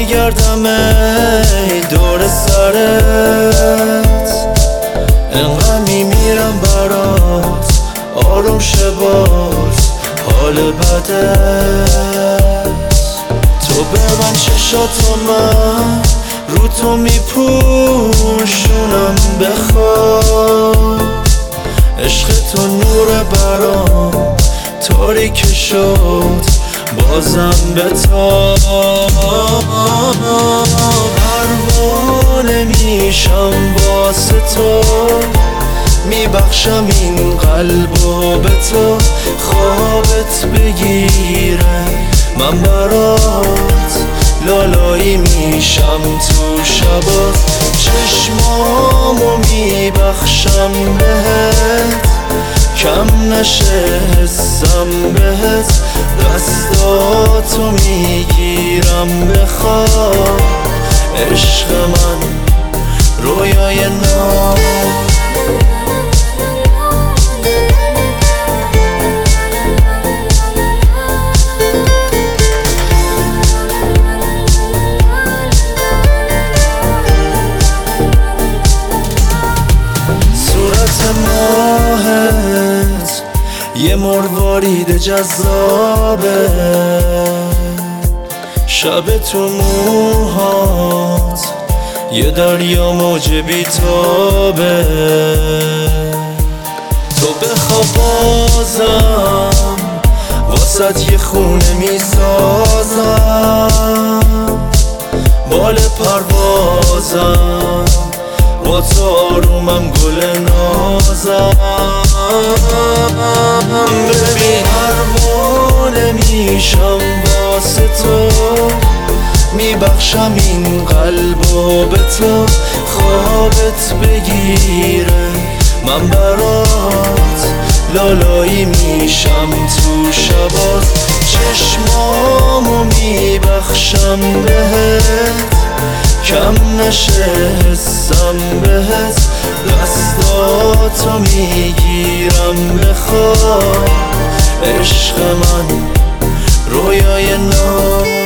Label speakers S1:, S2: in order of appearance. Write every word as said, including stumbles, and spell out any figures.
S1: میگردم ای دور سرت، انقدر میمیرم برات آروم شه باز حال بدت. تو ببند چشاتو من رو تو میپوشونم بخواب، عشق تو نور برام تاریک شد بازم بتاب. پروانه میشم واسه تو، میبخشم این قلبو به تو، خوابت بگیره من برات لالایی میشم تو شبات، چشمامو میبخشم بهت کم نشه حسم بهت، دستاتو میگیرم بخواب عشق من رویای نام. ماهت یه مروارید جذابه، شب تو موهات یه دریا موج بیتابه، تو بخواب بازم واسه یه خونه میسازم، بال پروازم با تو آرومم گل نازم. ببین پروانه میشم واسه تو، میبخشم این قلبو به تو، خوابت بگیره من برات لالایی میشم تو شبات، چشمامو میبخشم بهت کم نشه حسم بهت، دستاتو میگیرم بخواب عشق من رویای نام.